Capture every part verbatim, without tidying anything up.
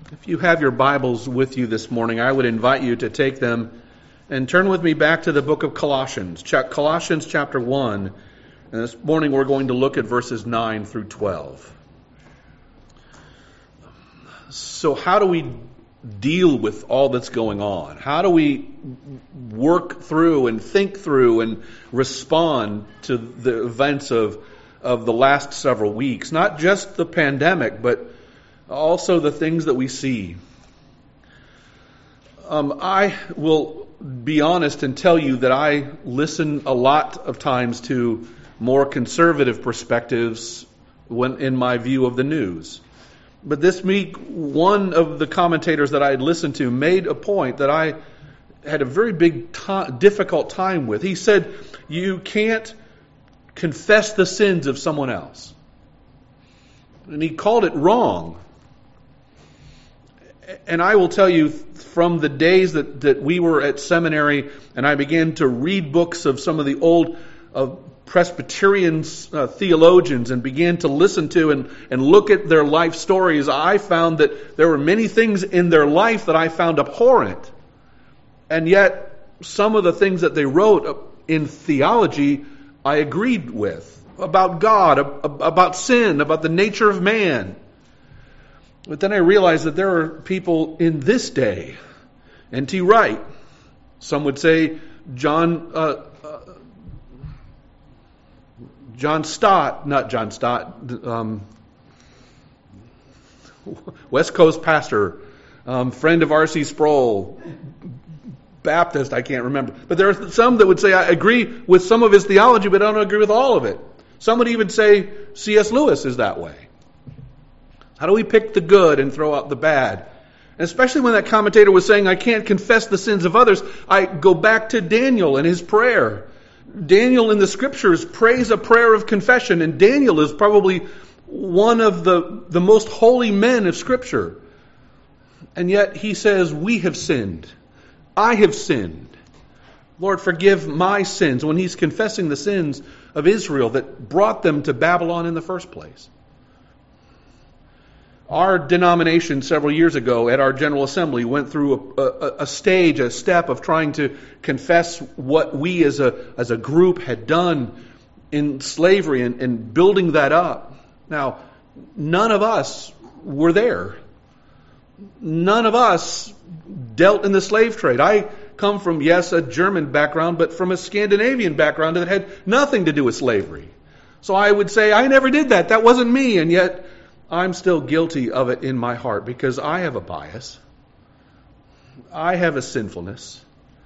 If you have your Bibles with you this morning, I would invite you to take them and turn with me back to the book of Colossians, Colossians chapter one. And this morning we're going to look at verses nine through twelve. So how do we deal with all that's going on? How do we work through and think through and respond to the events of, of the last several weeks? Not just the pandemic, but also the things that we see. Um, I will be honest and tell you that I listen a lot of times to more conservative perspectives when in my view of the news. But this week, one of the commentators that I had listened to made a point that I had a very big, t- difficult time with. He said, you can't confess the sins of someone else. And he called it wrong. And I will tell you, from the days that, that we were at seminary and I began to read books of some of the old uh, Presbyterian uh, theologians and began to listen to and, and look at their life stories, I found that there were many things in their life that I found abhorrent. And yet, some of the things that they wrote in theology, I agreed with. About God, about sin, about the nature of man. But then I realized that there are people in this day, N T Wright, some would say John uh, uh, John Stott, not John Stott, um, West Coast pastor, um, friend of R C Sproul, Baptist, I can't remember. But there are some that would say, I agree with some of his theology, but I don't agree with all of it. Some would even say C S Lewis is that way. How do we pick the good and throw out the bad? And especially when that commentator was saying, I can't confess the sins of others, I go back to Daniel and his prayer. Daniel in the scriptures prays a prayer of confession, and Daniel is probably one of the, the most holy men of scripture. And yet he says, we have sinned. I have sinned. Lord, forgive my sins, when he's confessing the sins of Israel that brought them to Babylon in the first place. Our denomination several years ago at our General Assembly went through a, a, a stage, a step of trying to confess what we as a as a group had done in slavery and, and building that up. Now, none of us were there. None of us dealt in the slave trade. I come from, yes, a German background, but from a Scandinavian background that had nothing to do with slavery. So I would say, I never did that. That wasn't me, and yet I'm still guilty of it in my heart because I have a bias. I have a sinfulness.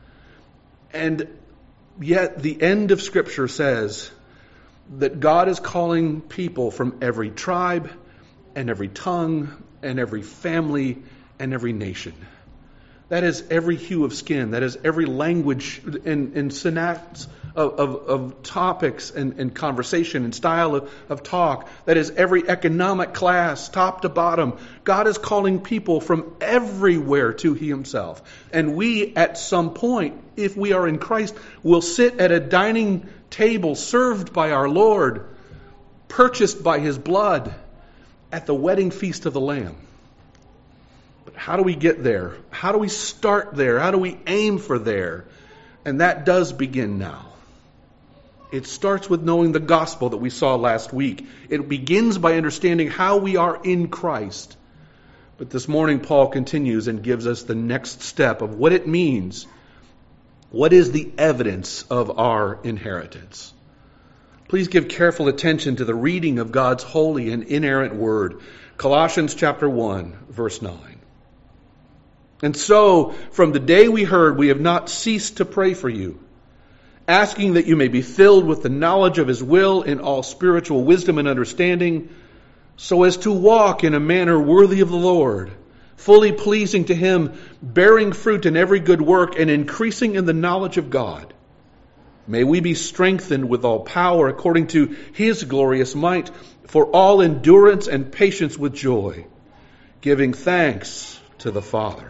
And yet the end of Scripture says that God is calling people from every tribe and every tongue and every family and every nation. That is every hue of skin. That is every language and, and syntax of, of, of topics and, and conversation and style of, of talk. That is every economic class, top to bottom. God is calling people from everywhere to himself. And we, at some point, if we are in Christ, will sit at a dining table served by our Lord, purchased by his blood, at the wedding feast of the Lamb. But how do we get there? How do we start there? How do we aim for there? And that does begin now. It starts with knowing the gospel that we saw last week. It begins by understanding how we are in Christ. But this morning Paul continues and gives us the next step of what it means. What is the evidence of our inheritance? Please give careful attention to the reading of God's holy and inerrant word. Colossians chapter one, verse nine. And so, from the day we heard, we have not ceased to pray for you, asking that you may be filled with the knowledge of his will in all spiritual wisdom and understanding, so as to walk in a manner worthy of the Lord, fully pleasing to him, bearing fruit in every good work and increasing in the knowledge of God. May we be strengthened with all power according to his glorious might, for all endurance and patience with joy, giving thanks to the Father.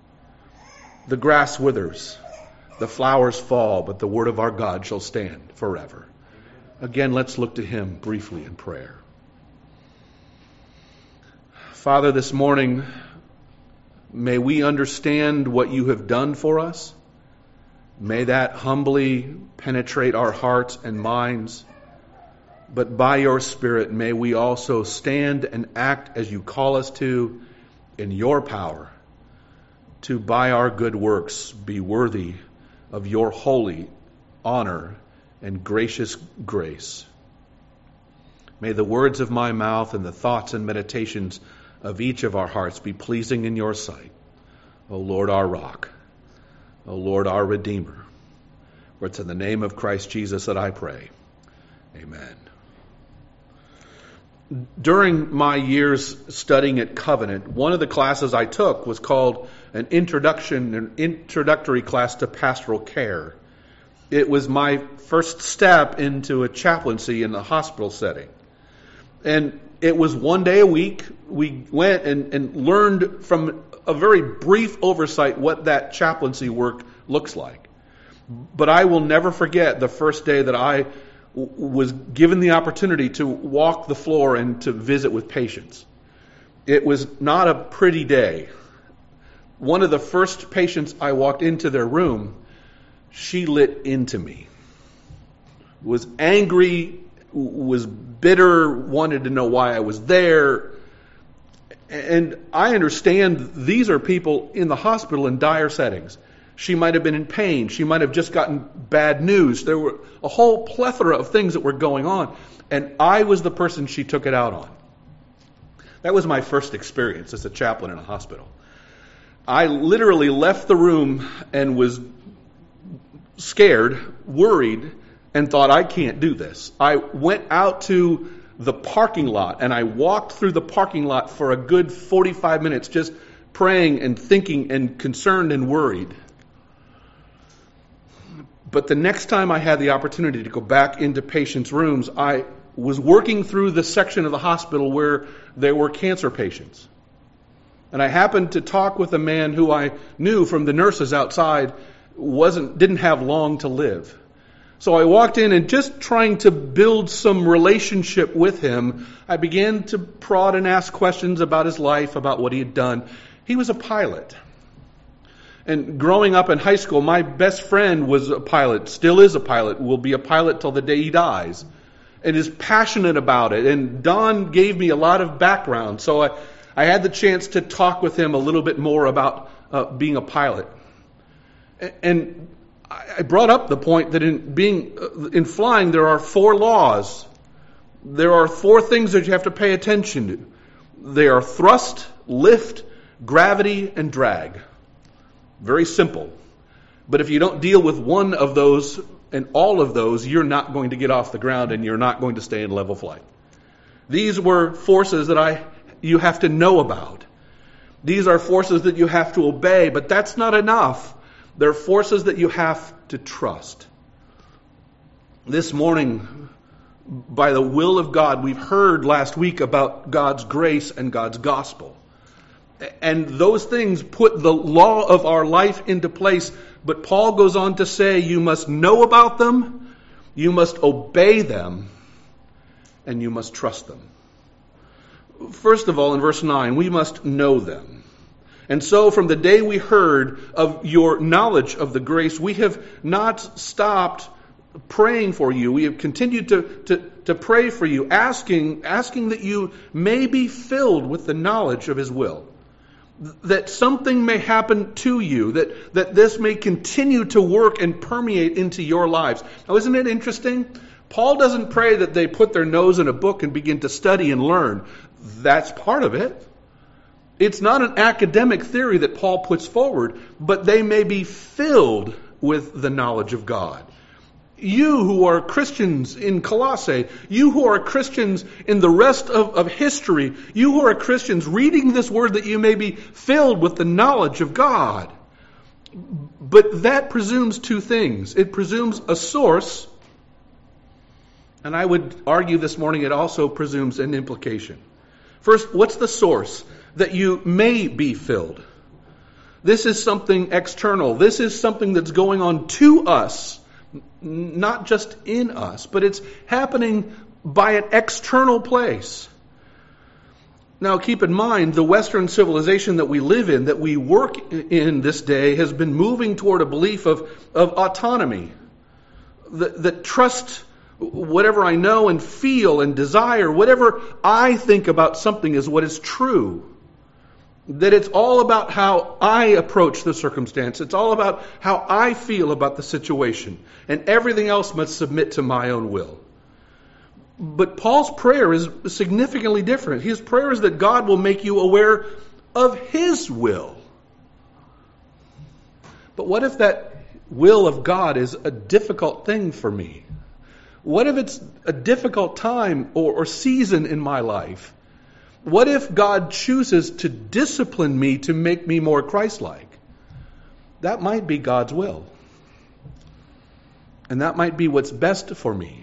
The grass withers, the flowers fall, but the word of our God shall stand forever. Again, let's look to him briefly in prayer. Father, this morning May we understand what you have done for us. May that humbly penetrate our hearts and minds. But by your Spirit, may we also stand and act as you call us to in your power, to by our good works be worthy of your holy honor and gracious grace. May the words of my mouth and the thoughts and meditations of each of our hearts be pleasing in your sight, O Lord, our rock, O Lord, our Redeemer. For it's in the name of Christ Jesus that I pray. Amen. During my years studying at Covenant, one of the classes I took was called an introduction, an introductory class to pastoral care. It was my first step into a chaplaincy in the hospital setting. And it was one day a week. We went and, and learned from a very brief oversight what that chaplaincy work looks like. But I will never forget the first day that I was given the opportunity to walk the floor and to visit with patients. It was not a pretty day. One of the first patients I walked into their room, she lit into me. Was angry, was bitter, wanted to know why I was there. And I understand these are people in the hospital in dire settings. She might have been in pain. She might have just gotten bad news. There were a whole plethora of things that were going on. And I was the person she took it out on. That was my first experience as a chaplain in a hospital. I literally left the room and was scared, worried, and thought, I can't do this. I went out to the parking lot and I walked through the parking lot for a good forty-five minutes just praying and thinking and concerned and worried. But the next time I had the opportunity to go back into patients' rooms, I was working through the section of the hospital where there were cancer patients. And I happened to talk with a man who I knew from the nurses outside wasn't didn't have long to live. So I walked in and just trying to build some relationship with him, I began to prod and ask questions about his life, about what he had done. He was a pilot. And growing up in high school, my best friend was a pilot, still is a pilot, will be a pilot till the day he dies, and is passionate about it. And Don gave me a lot of background, so I, I had the chance to talk with him a little bit more about uh, being a pilot. And I brought up the point that in being in flying, there are four laws. There are four things that you have to pay attention to. They are thrust, lift, gravity, and drag. Very simple. But if you don't deal with one of those and all of those, you're not going to get off the ground and you're not going to stay in level flight. These were forces that I you have to know about. These are forces that you have to obey, but that's not enough. They're forces that you have to trust. This morning, by the will of God, we've heard last week about God's grace and God's gospel. And those things put the law of our life into place. But Paul goes on to say you must know about them, you must obey them, and you must trust them. First of all, in verse nine, we must know them. And so from the day we heard of your knowledge of the grace, we have not stopped praying for you. We have continued to, to, to pray for you, asking, asking that you may be filled with the knowledge of His will. That something may happen to you, that, that this may continue to work and permeate into your lives. Now, isn't it interesting? Paul doesn't pray that they put their nose in a book and begin to study and learn. That's part of it. It's not an academic theory that Paul puts forward, but they may be filled with the knowledge of God. You who are Christians in Colossae, you who are Christians in the rest of, of history, you who are Christians reading this word, that you may be filled with the knowledge of God. But that presumes two things. It presumes a source, and I would argue this morning it also presumes an implication. First, what's the source? That you may be filled. This is something external. This is something that's going on to us, not just in us, but it's happening by an external place. Now, keep in mind, the Western civilization that we live in, that we work in this day, has been moving toward a belief of, of autonomy, that, that trust whatever I know and feel and desire, whatever I think about something is what is true. That it's all about how I approach the circumstance. It's all about how I feel about the situation. And everything else must submit to my own will. But Paul's prayer is significantly different. His prayer is that God will make you aware of His will. But what if that will of God is a difficult thing for me? What if it's a difficult time or, or season in my life? What if God chooses to discipline me to make me more Christ-like? That might be God's will. And that might be what's best for me.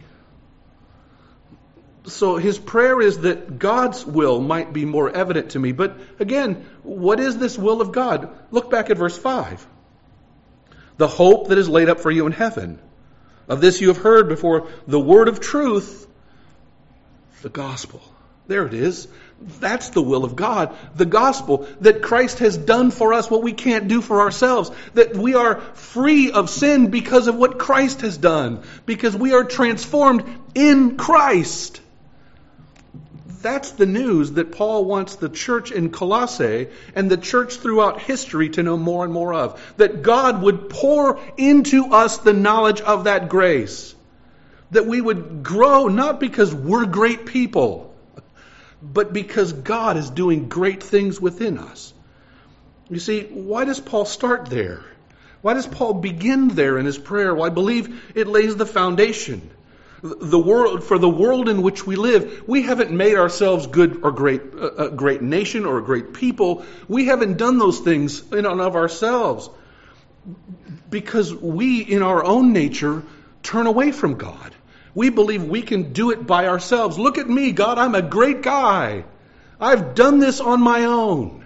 So his prayer is that God's will might be more evident to me. But again, what is this will of God? Look back at verse five. The hope that is laid up for you in heaven. Of this you have heard before, the word of truth, the gospel. There it is. That's the will of God. The gospel, that Christ has done for us what we can't do for ourselves. That we are free of sin because of what Christ has done. Because we are transformed in Christ. That's the news that Paul wants the church in Colossae and the church throughout history to know more and more of. That God would pour into us the knowledge of that grace. That we would grow not because we're great people, but because God is doing great things within us. You see, why does Paul start there? Why does Paul begin there in his prayer? Well, I believe it lays the foundation. The world, for the world in which we live, we haven't made ourselves good or great, a great nation or a great people. We haven't done those things in and of ourselves because we, in our own nature, turn away from God. We believe we can do it by ourselves. Look at me, God, I'm a great guy. I've done this on my own.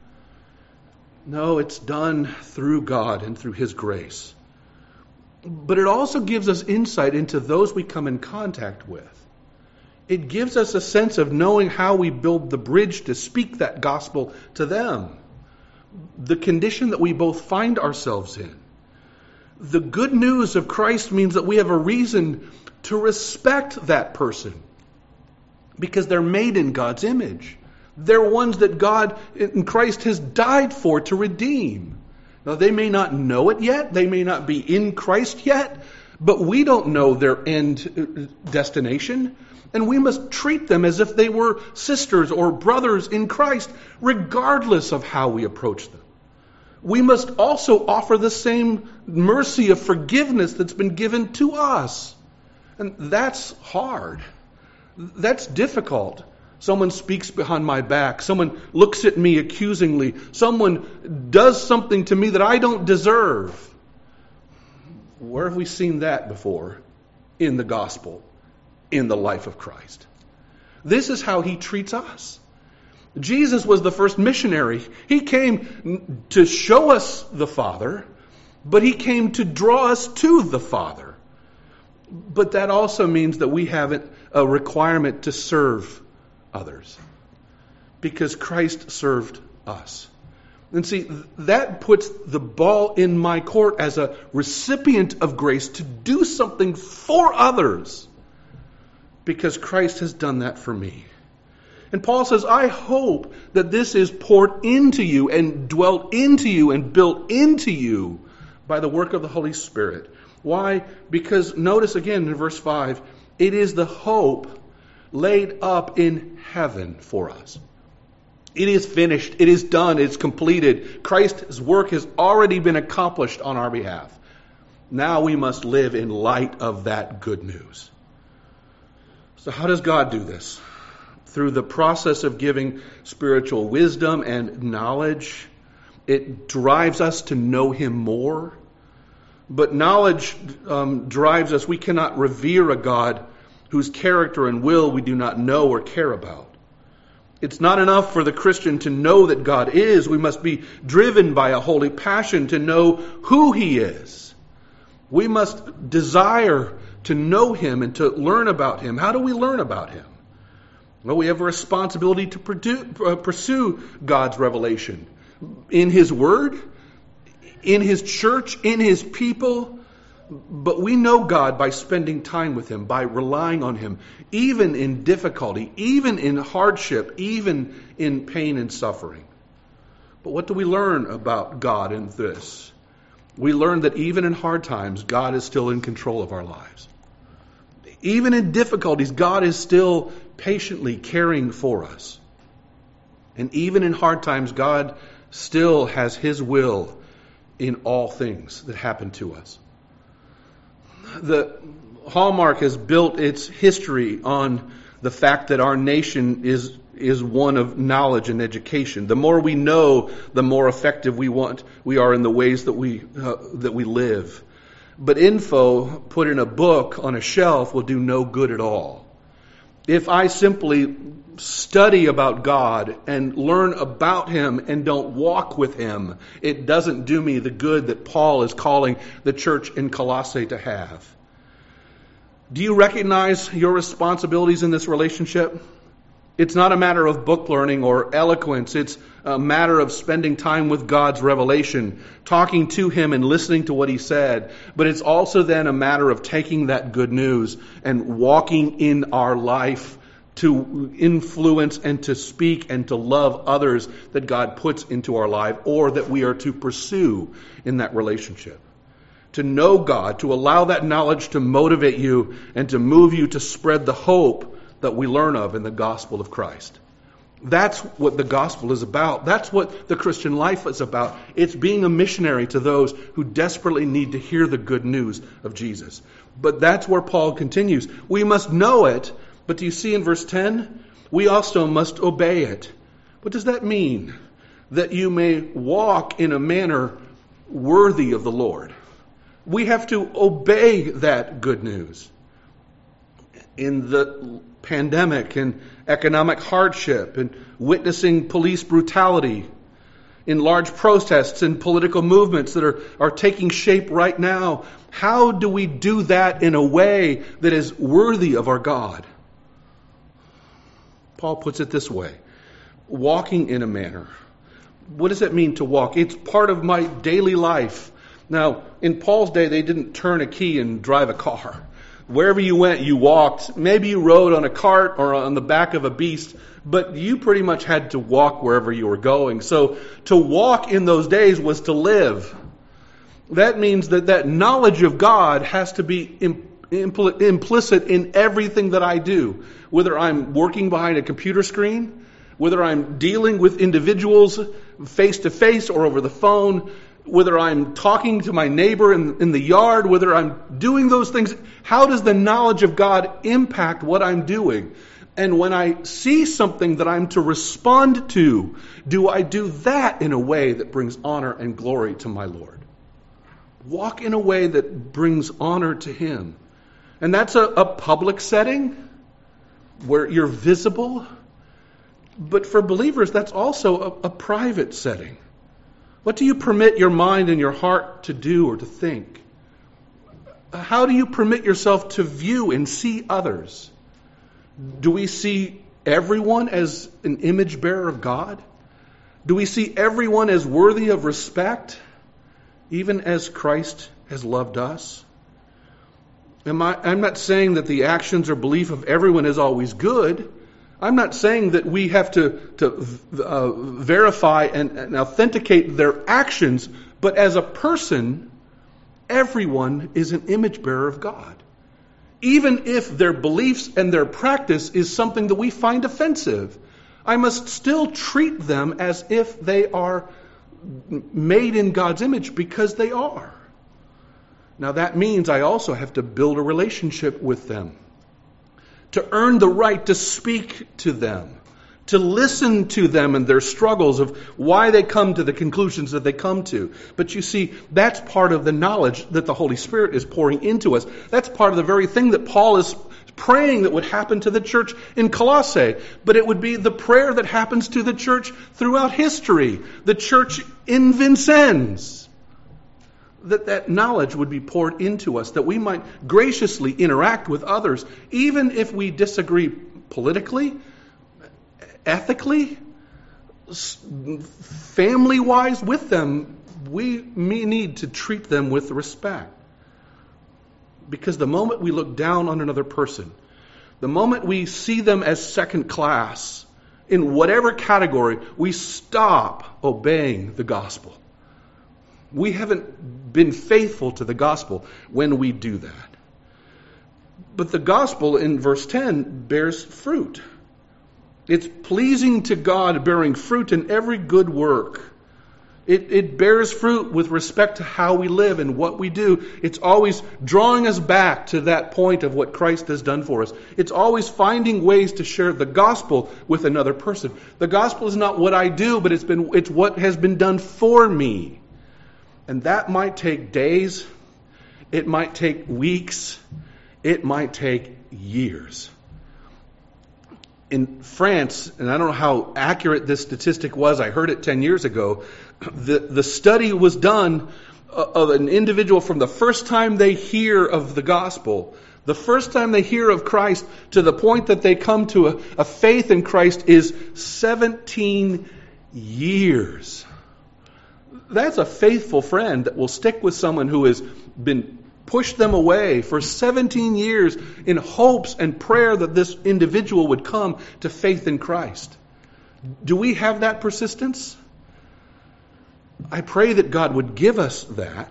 No, it's done through God and through His grace. But it also gives us insight into those we come in contact with. It gives us a sense of knowing how we build the bridge to speak that gospel to them. The condition that we both find ourselves in. The good news of Christ means that we have a reason to respect that person because they're made in God's image. They're ones that God in Christ has died for to redeem. Now, they may not know it yet. They may not be in Christ yet. But we don't know their end destination. And we must treat them as if they were sisters or brothers in Christ, regardless of how we approach them. We must also offer the same mercy of forgiveness that's been given to us. And that's hard. That's difficult. Someone speaks behind my back. Someone looks at me accusingly. Someone does something to me that I don't deserve. Where have we seen that before? In the gospel, in the life of Christ. This is how He treats us. Jesus was the first missionary. He came to show us the Father, but He came to draw us to the Father. But that also means that we have a requirement to serve others, because Christ served us. And see, that puts the ball in my court as a recipient of grace to do something for others, because Christ has done that for me. And Paul says, I hope that this is poured into you and dwelt into you and built into you by the work of the Holy Spirit. Why? Because notice again in verse five, it is the hope laid up in heaven for us. It is finished. It is done. It's completed. Christ's work has already been accomplished on our behalf. Now we must live in light of that good news. So how does God do this? Through the process of giving spiritual wisdom and knowledge. It drives us to know Him more. But knowledge um, drives us. We cannot revere a God whose character and will we do not know or care about. It's not enough for the Christian to know that God is. We must be driven by a holy passion to know who He is. We must desire to know Him and to learn about Him. How do we learn about Him? Well, we have a responsibility to pursue God's revelation in His Word, in His church, in His people. But we know God by spending time with Him, by relying on Him, even in difficulty, even in hardship, even in pain and suffering. But what do we learn about God in this? We learn that even in hard times, God is still in control of our lives. Even in difficulties, God is still patiently caring for us. And even in hard times, God still has His will in all things that happen to us. The Hallmark has built its history on the fact that our nation is is one of knowledge and education. The more we know, the more effective we want we are in the ways that we uh, that we live. But info put in a book on a shelf will do no good at all. If I simply study about God and learn about Him and don't walk with Him, it doesn't do me the good that Paul is calling the church in Colossae to have. Do you recognize your responsibilities in this relationship? It's not a matter of book learning or eloquence. It's a matter of spending time with God's revelation, talking to Him and listening to what He said. But it's also then a matter of taking that good news and walking in our life to influence and to speak and to love others that God puts into our life or that we are to pursue in that relationship. To know God, to allow that knowledge to motivate you and to move you to spread the hope that we learn of in the gospel of Christ. That's what the gospel is about. That's what the Christian life is about. It's being a missionary to those who desperately need to hear the good news of Jesus. But that's where Paul continues. We must know it, but do you see in verse ten? We also must obey it. What does that mean? That you may walk in a manner worthy of the Lord. We have to obey that good news. In the pandemic and economic hardship and witnessing police brutality, in large protests and political movements that are, are taking shape right now, how do we do that in a way that is worthy of our God? Paul puts it this way, walking in a manner. What does it mean to walk? It's part of my daily life. Now, in Paul's day, they didn't turn a key and drive a car. Wherever you went, you walked. Maybe you rode on a cart or on the back of a beast, but you pretty much had to walk wherever you were going. So to walk in those days was to live. That means that that knowledge of God has to be impl- implicit in everything that I do. Whether I'm working behind a computer screen, whether I'm dealing with individuals face to face or over the phone, whether I'm talking to my neighbor in, in the yard, whether I'm doing those things, how does the knowledge of God impact what I'm doing? And when I see something that I'm to respond to, do I do that in a way that brings honor and glory to my Lord? Walk in a way that brings honor to Him. And that's a, a public setting where you're visible. But for believers, that's also a, a private setting. What do you permit your mind and your heart to do or to think? How do you permit yourself to view and see others? Do we see everyone as an image bearer of God? Do we see everyone as worthy of respect, even as Christ has loved us? Am I, I'm not saying that the actions or belief of everyone is always good. I'm not saying that we have to, to uh, verify and, and authenticate their actions, but as a person, everyone is an image bearer of God. Even if their beliefs and their practice is something that we find offensive, I must still treat them as if they are made in God's image, because they are. Now that means I also have to build a relationship with them, to earn the right to speak to them, to listen to them and their struggles of why they come to the conclusions that they come to. But you see, that's part of the knowledge that the Holy Spirit is pouring into us. That's part of the very thing that Paul is praying that would happen to the church in Colossae. But it would be the prayer that happens to the church throughout history, the church in Vincennes. That that knowledge would be poured into us, that we might graciously interact with others, even if we disagree politically ethically, family-wise with them, we need to treat them with respect. Because the moment we look down on another person, the moment we see them as second class, in whatever category, we stop obeying the gospel. We haven't been faithful to the gospel when we do that. But the gospel in verse ten bears fruit. It's pleasing to God, bearing fruit in every good work. It, it bears fruit with respect to how we live and what we do. It's always drawing us back to that point of what Christ has done for us. It's always finding ways to share the gospel with another person. The gospel is not what I do, but it's been it's what has been done for me. And that might take days. It might take weeks. It might take years. In France, and I don't know how accurate this statistic was, I heard it ten years ago, the, the study was done of an individual from the first time they hear of the gospel, the first time they hear of Christ, to the point that they come to a, a faith in Christ is seventeen years. That's a faithful friend that will stick with someone who has been pushed them away for seventeen years in hopes and prayer that this individual would come to faith in Christ. Do we have that persistence? I pray that God would give us that.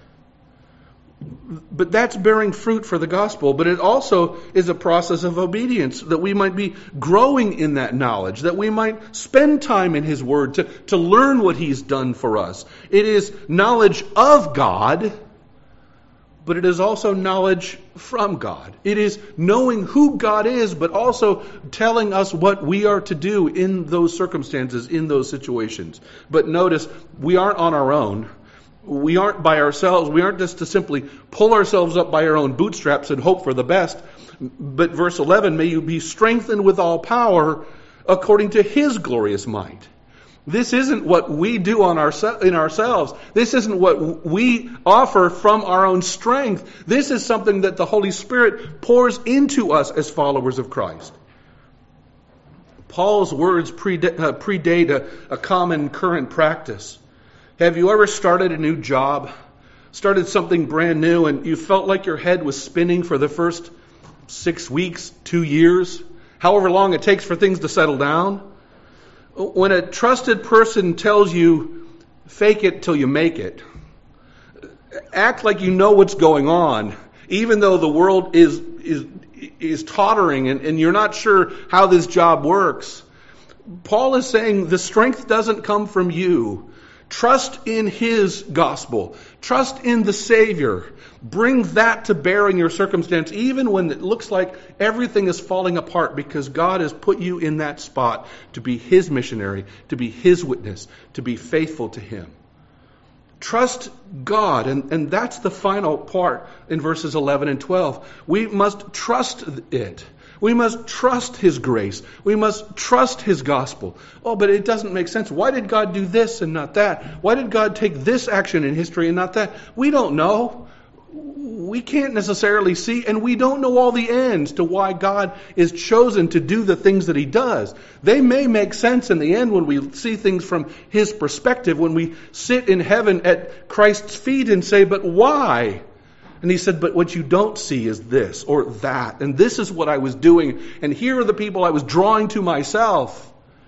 But that's bearing fruit for the gospel. But it also is a process of obedience, that we might be growing in that knowledge, that we might spend time in His Word to, to learn what He's done for us. It is knowledge of God, but it is also knowledge from God. It is knowing who God is, but also telling us what we are to do in those circumstances, in those situations. But notice, we aren't on our own. We aren't by ourselves. We aren't just to simply pull ourselves up by our own bootstraps and hope for the best. But verse eleven, may you be strengthened with all power according to His glorious might. This isn't what we do on our, in ourselves. This isn't what we offer from our own strength. This is something that the Holy Spirit pours into us as followers of Christ. Paul's words predate, uh, predate a, a common current practice. Have you ever started a new job, started something brand new, and you felt like your head was spinning for the first six weeks, two years, however long it takes for things to settle down? When a trusted person tells you, fake it till you make it, act like you know what's going on, even though the world is is is tottering and, and you're not sure how this job works. Paul is saying the strength doesn't come from you. Trust in His gospel. Trust in the Savior. Bring that to bear in your circumstance, even when it looks like everything is falling apart, because God has put you in that spot to be His missionary, to be His witness, to be faithful to Him. Trust God, and, and that's the final part in verses eleven and twelve. We must trust it. We must trust His grace. We must trust His gospel. Oh, but it doesn't make sense. Why did God do this and not that? Why did God take this action in history and not that? We don't know. We can't necessarily see, and we don't know all the ends to why God is chosen to do the things that He does. They may make sense in the end when we see things from His perspective, when we sit in heaven at Christ's feet and say, but why? And He said, but what you don't see is this or that, and this is what I was doing, and here are the people I was drawing to myself.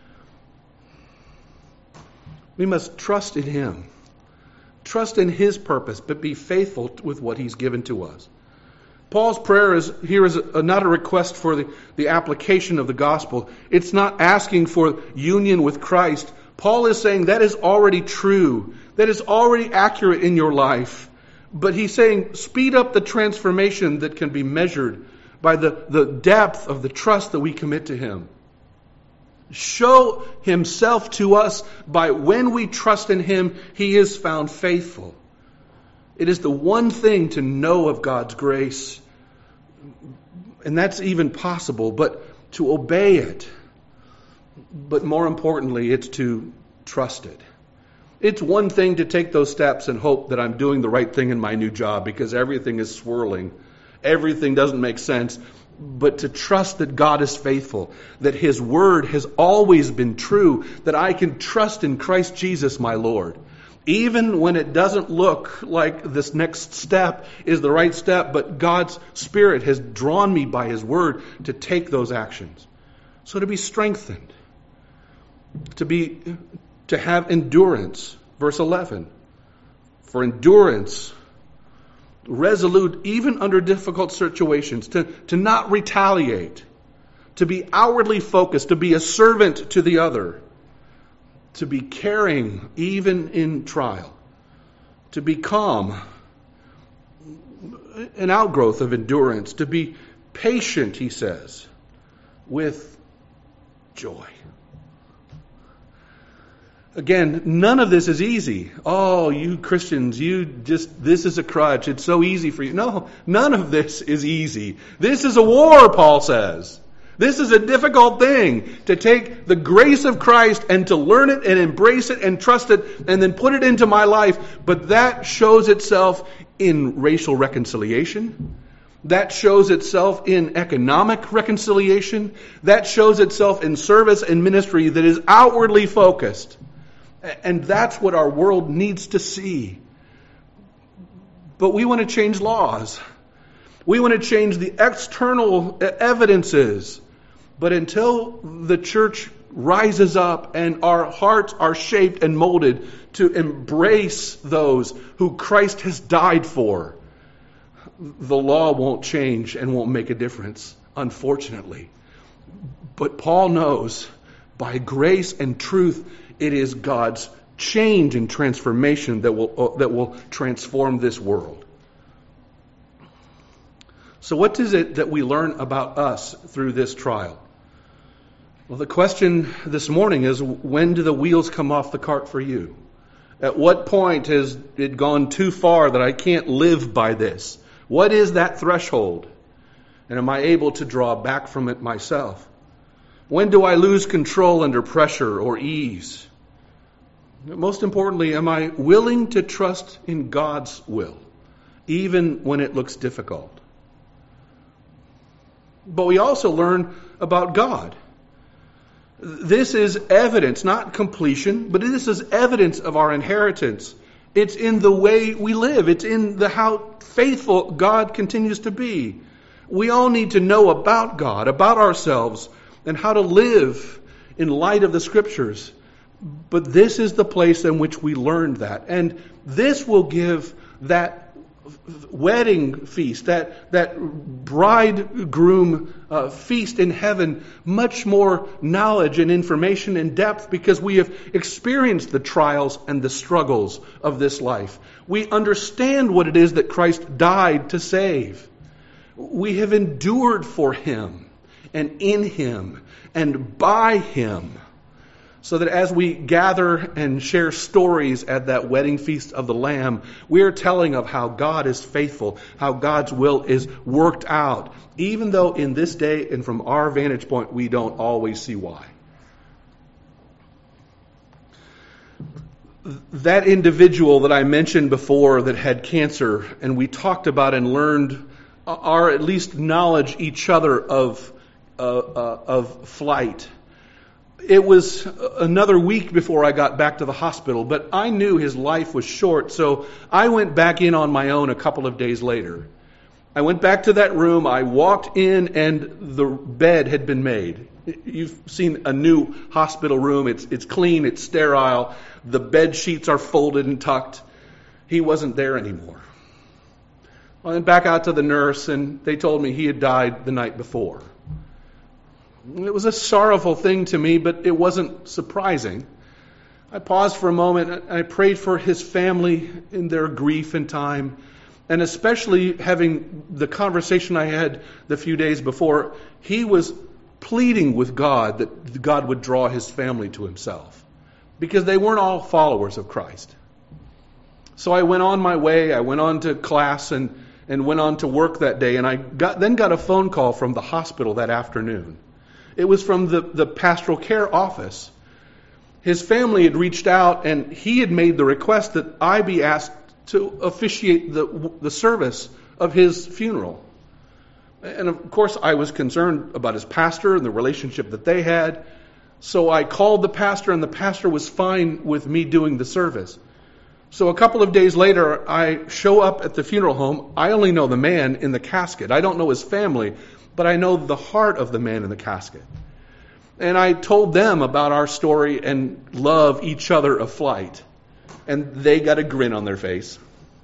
We must trust in Him. Trust in His purpose, but be faithful with what He's given to us. Paul's prayer is here is a, not a request for the, the application of the gospel. It's not asking for union with Christ. Paul is saying that is already true. That is already accurate in your life. But he's saying, speed up the transformation that can be measured by the, the depth of the trust that we commit to Him. Show Himself to us by when we trust in Him, He is found faithful. It is the one thing to know of God's grace, and that's even possible, but to obey it. But more importantly, it's to trust it. It's one thing to take those steps and hope that I'm doing the right thing in my new job because everything is swirling. Everything doesn't make sense. but to trust that God is faithful, that His Word has always been true, that I can trust in Christ Jesus my Lord. Even when it doesn't look like this next step is the right step, but God's Spirit has drawn me by His Word to take those actions. So to be strengthened, to be, to have endurance. Verse eleven, for endurance, resolute even under difficult situations, to, to not retaliate, to be outwardly focused, to be a servant to the other, to be caring even in trial, to be calm, an outgrowth of endurance, to be patient, he says, with joy. Again, none of this is easy. Oh, you Christians, you just, this is a crutch. It's so easy for you. No, none of this is easy. This is a war, Paul says. This is a difficult thing, to take the grace of Christ and to learn it and embrace it and trust it and then put it into my life. But that shows itself in racial reconciliation. That shows itself in economic reconciliation. That shows itself in service and ministry that is outwardly focused. And that's what our world needs to see. But we want to change laws. We want to change the external evidences. But until the church rises up and our hearts are shaped and molded to embrace those who Christ has died for, the law won't change and won't make a difference, unfortunately. But Paul knows by grace and truth, it is God's change and transformation that will that will transform this world. So what is it that we learn about us through this trial? Well, the question this morning is, when do the wheels come off the cart for you? At what point has it gone too far that I can't live by this? What is that threshold? And am I able to draw back from it myself? When do I lose control under pressure or ease? Most importantly, am I willing to trust in God's will, even when it looks difficult? But we also learn about God. This is evidence, not completion, but this is evidence of our inheritance. It's in the way we live. It's in the how faithful God continues to be. We all need to know about God, about ourselves, and how to live in light of the Scriptures. But this is the place in which we learned that. And this will give that wedding feast, that, that bridegroom uh, feast in heaven, much more knowledge and information and depth, because we have experienced the trials and the struggles of this life. We understand what it is that Christ died to save. We have endured for Him and in Him and by Him, so that as we gather and share stories at that wedding feast of the Lamb, we are telling of how God is faithful, how God's will is worked out, even though in this day and from our vantage point we don't always see why. That individual that I mentioned before that had cancer, and we talked about and learned our at least knowledge each other of uh, uh, of flight. It was another week before I got back to the hospital, but I knew his life was short, so I went back in on my own a couple of days later. I went back to that room, I walked in, and the bed had been made. You've seen a new hospital room. It's it's clean, it's sterile. The bed sheets are folded and tucked. He wasn't there anymore. I went back out to the nurse, and they told me he had died the night before. It was a sorrowful thing to me, but it wasn't surprising. I paused for a moment, and I prayed for his family in their grief and time, and especially having the conversation I had the few days before. He was pleading with God that God would draw his family to Himself, because they weren't all followers of Christ. So I went on my way. I went on to class and, and went on to work that day, and I got then got a phone call from the hospital that afternoon. It was from the, the pastoral care office. His family had reached out, and he had made the request that I be asked to officiate the, the service of his funeral. And of course, I was concerned about his pastor and the relationship that they had. So I called the pastor, and the pastor was fine with me doing the service. So a couple of days later, I show up at the funeral home. I only know the man in the casket. I don't know his family, but I know the heart of the man in the casket. And I told them about our story and love each other of flight. And they got a grin on their face.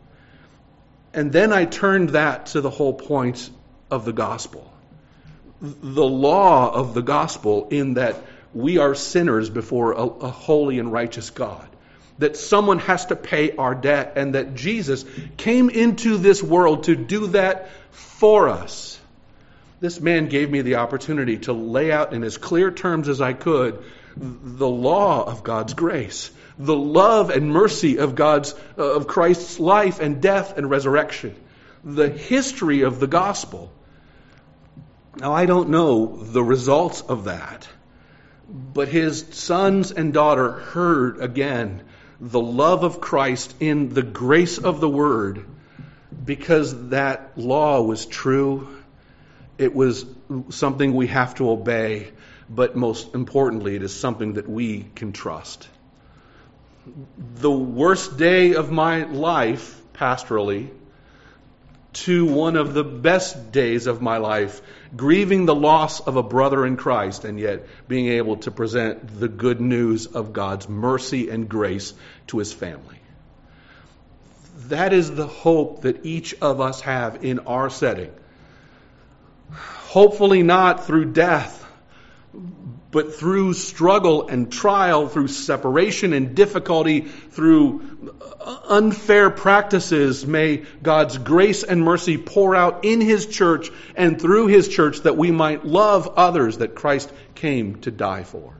And then I turned that to the whole point of the gospel. The law of the gospel, in that we are sinners before a, a holy and righteous God. That someone has to pay our debt, and that Jesus came into this world to do that for us. This man gave me the opportunity to lay out in as clear terms as I could the law of God's grace, the love and mercy of God's uh, of Christ's life and death and resurrection, the history of the gospel. Now, I don't know the results of that, but his sons and daughter heard again the love of Christ in the grace of the Word, because that law was true. It was something we have to obey, but most importantly, it is something that we can trust. The worst day of my life, pastorally, to one of the best days of my life, grieving the loss of a brother in Christ, and yet being able to present the good news of God's mercy and grace to His family. That is the hope that each of us have in our setting. Hopefully not through death, but through struggle and trial, through separation and difficulty, through unfair practices. May God's grace and mercy pour out in His church and through His church, that we might love others that Christ came to die for.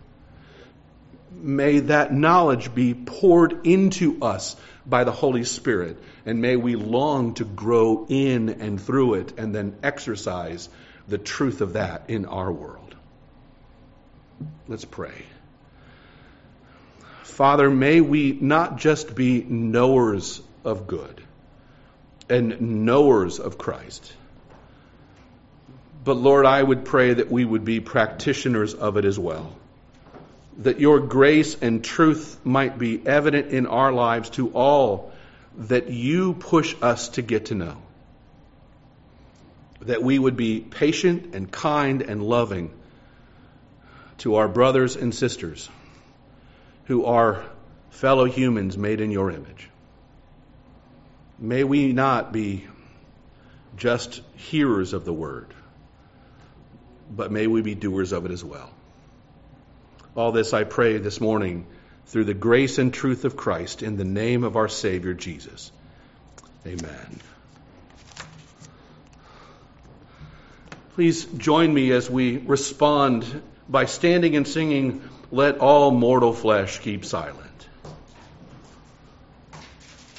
May that knowledge be poured into us by the Holy Spirit, and may we long to grow in and through it, and then exercise the truth of that in our world. Let's pray. Father, may we not just be knowers of good and knowers of Christ, but Lord, I would pray that we would be practitioners of it as well. That your grace and truth might be evident in our lives to all that you push us to get to know. That we would be patient and kind and loving to our brothers and sisters who are fellow humans made in your image. May we not be just hearers of the word, but may we be doers of it as well. All this I pray this morning through the grace and truth of Christ, in the name of our Savior Jesus. Amen. Please join me as we respond by standing and singing, "Let All Mortal Flesh Keep Silent."